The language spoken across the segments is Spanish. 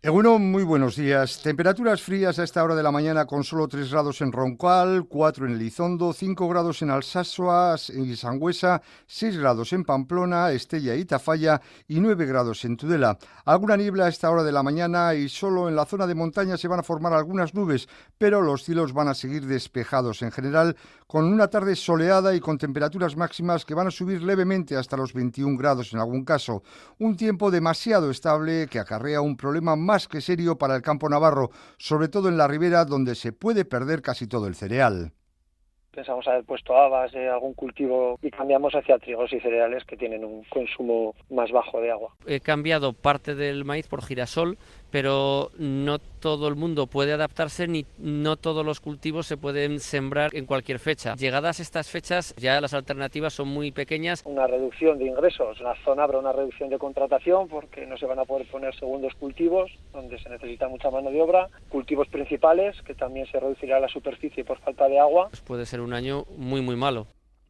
Egunon, muy buenos días. Temperaturas frías a esta hora de la mañana con solo 3 grados en Roncal, 4 en Elizondo, 5 grados en Alsasua y Sangüesa, 6 grados en Pamplona, Estella y Tafalla y 9 grados en Tudela. Alguna niebla a esta hora de la mañana y solo en la zona de montaña se van a formar algunas nubes, pero los cielos van a seguir despejados en general, con una tarde soleada y con temperaturas máximas que van a subir levemente hasta los 21 grados en algún caso. Un tiempo demasiado estable que acarrea un problema más que serio para el campo navarro, sobre todo en la ribera donde se puede perder casi todo el cereal. Pensamos haber puesto habas de algún cultivo y cambiamos hacia trigos y cereales que tienen un consumo más bajo de agua. He cambiado parte del maíz por girasol, pero no todo el mundo puede adaptarse ni no todos los cultivos se pueden sembrar en cualquier fecha. Llegadas estas fechas ya las alternativas son muy pequeñas. Una reducción de ingresos, la zona habrá una reducción de contratación porque no se van a poder poner segundos cultivos donde se necesita mucha mano de obra, cultivos principales que también se reducirá la superficie por falta de agua. Puede ser un año muy malo.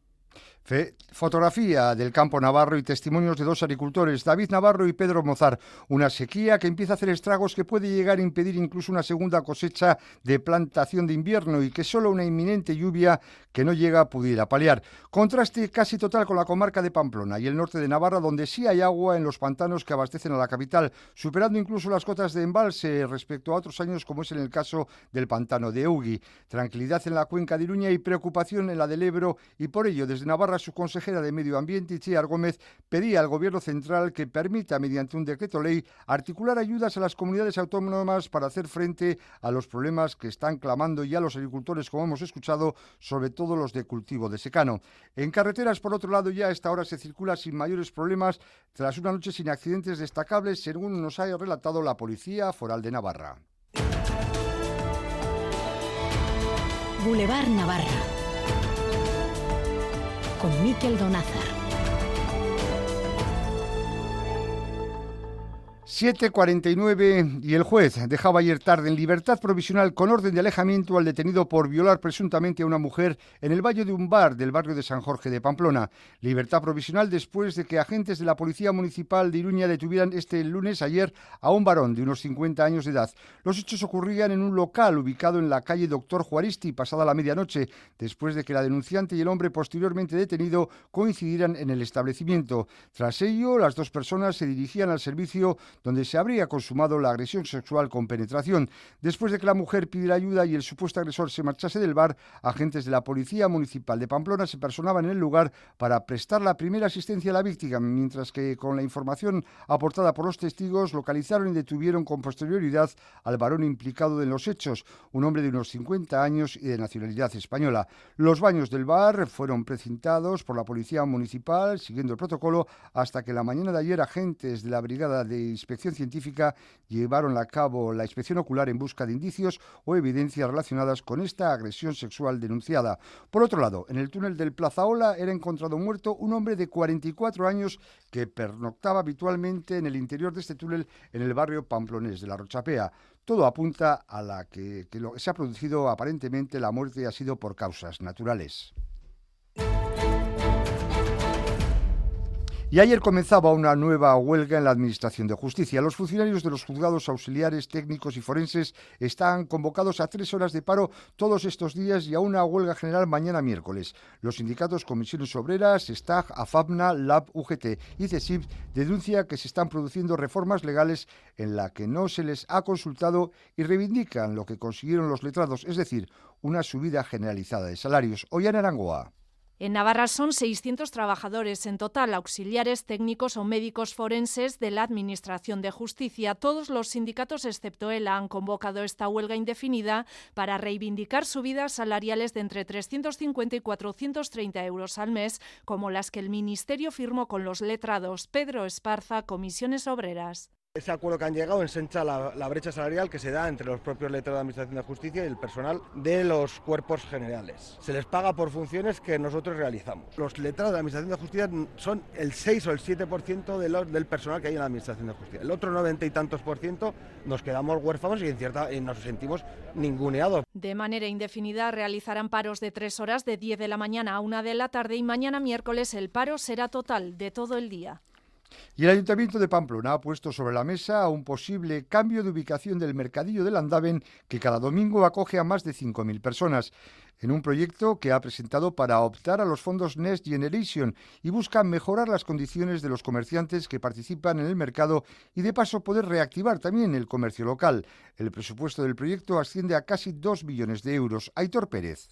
Fotografía del campo navarro y testimonios de dos agricultores, David Navarro y Pedro Mozar. Una sequía que empieza a hacer estragos que puede llegar a impedir incluso una segunda cosecha de plantación de invierno y que solo una inminente lluvia que no llega pudiera paliar. Contraste casi total con la comarca de Pamplona y el norte de Navarra, donde sí hay agua en los pantanos que abastecen a la capital, superando incluso las cotas de embalse respecto a otros años, como es en el caso del pantano de Eugui. Tranquilidad en la cuenca de Iruña y preocupación en la del Ebro, y por ello desde Navarra su consejera de Medio Ambiente, Itziar Gómez, pedía al Gobierno central que permita, mediante un decreto ley, articular ayudas a las comunidades autónomas para hacer frente a los problemas que están clamando ya los agricultores, como hemos escuchado, sobre todo los de cultivo de secano. En carreteras, por otro lado, ya a esta hora se circula sin mayores problemas tras una noche sin accidentes destacables, según nos ha relatado la Policía Foral de Navarra. Boulevard Navarra con Miquel Donázar. 7:49 y el juez dejaba ayer tarde en libertad provisional con orden de alejamiento al detenido por violar presuntamente a una mujer en el baño de un bar del barrio de San Jorge de Pamplona. Libertad provisional después de que agentes de la Policía Municipal de Iruña detuvieran este lunes ayer a un varón de unos 50 años de edad. Los hechos ocurrían en un local ubicado en la calle Doctor Juaristi pasada la medianoche, después de que la denunciante y el hombre posteriormente detenido coincidieran en el establecimiento. Tras ello, las dos personas se dirigían al servicio donde se habría consumado la agresión sexual con penetración. Después de que la mujer pidiera ayuda y el supuesto agresor se marchase del bar, agentes de la Policía Municipal de Pamplona se personaban en el lugar para prestar la primera asistencia a la víctima, mientras que con la información aportada por los testigos localizaron y detuvieron con posterioridad al varón implicado en los hechos, un hombre de unos 50 años y de nacionalidad española. Los baños del bar fueron precintados por la Policía Municipal, siguiendo el protocolo, hasta que la mañana de ayer agentes de la Brigada de Inspección Científica llevaron a cabo la inspección ocular en busca de indicios o evidencias relacionadas con esta agresión sexual denunciada. Por otro lado, en el túnel del Plazaola era encontrado muerto un hombre de 44 años que pernoctaba habitualmente en el interior de este túnel en el barrio pamplonés de la Rochapea. Todo apunta a la que lo que se ha producido aparentemente la muerte ha sido por causas naturales. Y ayer comenzaba una nueva huelga en la Administración de Justicia. Los funcionarios de los juzgados auxiliares, técnicos y forenses están convocados a 3 horas de paro todos estos días y a una huelga general mañana miércoles. Los sindicatos Comisiones Obreras, STAG, AFAPNA, LAB, UGT y CESIF denuncian que se están produciendo reformas legales en las que no se les ha consultado y reivindican lo que consiguieron los letrados, es decir, una subida generalizada de salarios. Ollane Arangoa. En Navarra son 600 trabajadores en total, auxiliares, técnicos o médicos forenses de la Administración de Justicia. Todos los sindicatos, excepto ELA, han convocado esta huelga indefinida para reivindicar subidas salariales de entre 350 y 430 euros al mes, como las que el Ministerio firmó con los letrados. Pedro Esparza, Comisiones Obreras. Ese acuerdo que han llegado ensancha la brecha salarial que se da entre los propios letrados de Administración de Justicia y el personal de los cuerpos generales. Se les paga por funciones que nosotros realizamos. Los letrados de la Administración de Justicia son el 6 o el 7% del personal que hay en la Administración de Justicia. El otro 90 y tantos % nos quedamos huérfanos y nos sentimos ninguneados. De manera indefinida realizarán paros de 3 horas de 10 de la mañana a 1 de la tarde y mañana miércoles el paro será total de todo el día. Y el Ayuntamiento de Pamplona ha puesto sobre la mesa un posible cambio de ubicación del mercadillo del Andaven, que cada domingo acoge a más de 5.000 personas, en un proyecto que ha presentado para optar a los fondos Next Generation y busca mejorar las condiciones de los comerciantes que participan en el mercado y de paso poder reactivar también el comercio local. El presupuesto del proyecto asciende a casi 2 millones de euros. Aitor Pérez.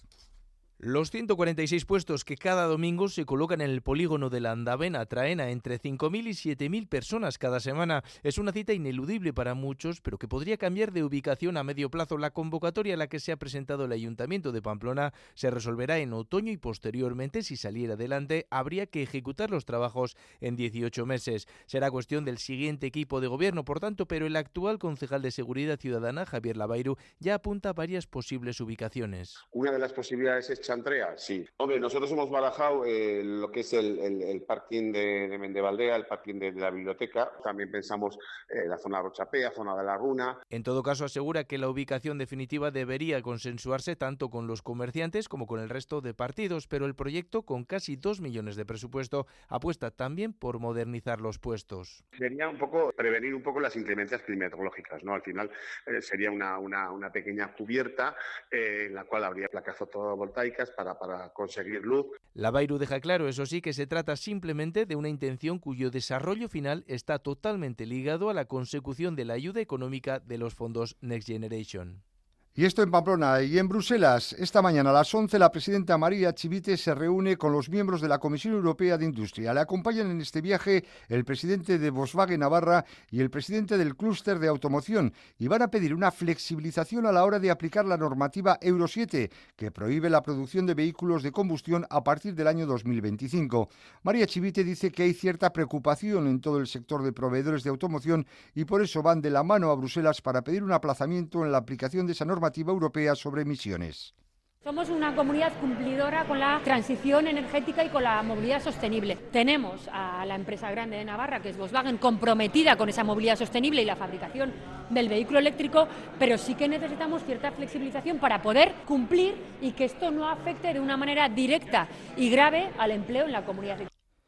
Los 146 puestos que cada domingo se colocan en el polígono de la Andaven atraen a entre 5.000 y 7.000 personas cada semana. Es una cita ineludible para muchos, pero que podría cambiar de ubicación a medio plazo. La convocatoria a la que se ha presentado el Ayuntamiento de Pamplona se resolverá en otoño y posteriormente, si saliera adelante, habría que ejecutar los trabajos en 18 meses. Será cuestión del siguiente equipo de gobierno, por tanto, pero el actual concejal de Seguridad Ciudadana, Javier Lavairu, ya apunta a varias posibles ubicaciones. Una de las posibilidades es Chantrea, sí. Hombre, nosotros hemos barajado lo que es el parking de Mendevaldea, el parking de la biblioteca. También pensamos la zona de Rochapea, zona de la Runa. En todo caso, asegura que la ubicación definitiva debería consensuarse tanto con los comerciantes como con el resto de partidos, pero el proyecto, con casi 2 millones de presupuesto, apuesta también por modernizar los puestos. Sería un poco prevenir un poco las inclemencias climatológicas, ¿no? Al final sería una pequeña cubierta en la cual habría placas fotovoltaicas para conseguir luz. Lavairu deja claro, eso sí, que se trata simplemente de una intención cuyo desarrollo final está totalmente ligado a la consecución de la ayuda económica de los fondos Next Generation. Y esto en Pamplona. Y en Bruselas, esta mañana a las 11, la presidenta María Chivite se reúne con los miembros de la Comisión Europea de Industria. Le acompañan en este viaje el presidente de Volkswagen Navarra y el presidente del clúster de automoción, y van a pedir una flexibilización a la hora de aplicar la normativa Euro 7, que prohíbe la producción de vehículos de combustión a partir del año 2025. María Chivite dice que hay cierta preocupación en todo el sector de proveedores de automoción y por eso van de la mano a Bruselas para pedir un aplazamiento en la aplicación de esa normativa europea sobre emisiones. Somos una comunidad cumplidora con la transición energética y con la movilidad sostenible. Tenemos a la empresa grande de Navarra, que es Volkswagen, comprometida con esa movilidad sostenible y la fabricación del vehículo eléctrico, pero sí que necesitamos cierta flexibilización para poder cumplir y que esto no afecte de una manera directa y grave al empleo en la comunidad.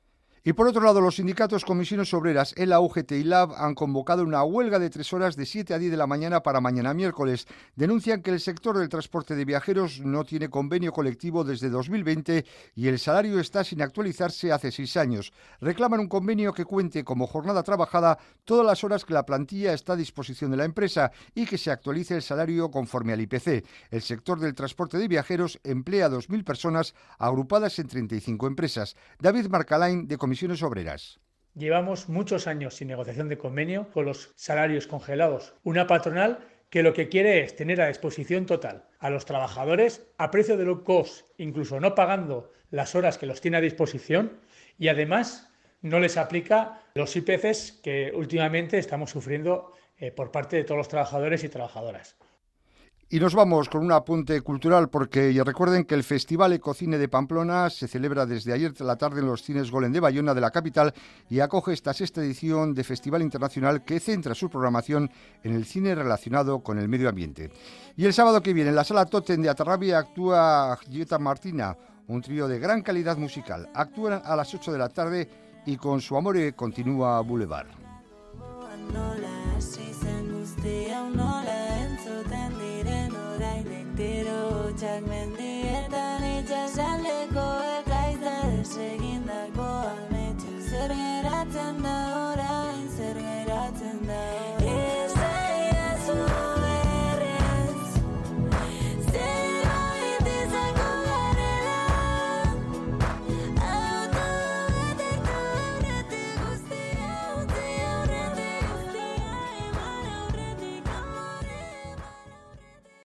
Y por otro lado, los sindicatos Comisiones Obreras, ELA, UGT y LAB han convocado una huelga de 3 horas de 7 a 10 de la mañana para mañana miércoles. Denuncian que el sector del transporte de viajeros no tiene convenio colectivo desde 2020 y el salario está sin actualizarse hace 6 años. Reclaman un convenio que cuente como jornada trabajada todas las horas que la plantilla está a disposición de la empresa y que se actualice el salario conforme al IPC. El sector del transporte de viajeros emplea a 2.000 personas agrupadas en 35 empresas. David Marcalain, de Comisiones Obreras. Llevamos muchos años sin negociación de convenio, con los salarios congelados. Una patronal que lo que quiere es tener a disposición total a los trabajadores a precio de low cost, incluso no pagando las horas que los tiene a disposición, y además no les aplica los IPCs que últimamente estamos sufriendo por parte de todos los trabajadores y trabajadoras. Y nos vamos con un apunte cultural porque recuerden que el Festival Ecocine de Pamplona se celebra desde ayer la tarde en los cines Golem de Bayona de la capital y acoge esta 6ª edición de Festival Internacional que centra su programación en el cine relacionado con el medio ambiente. Y el sábado que viene en la Sala Totem de Atarrabia actúa Giulietta Martina, un trío de gran calidad musical. Actúan a las 8 de la tarde y con Su Amore continúa Boulevard. Jackman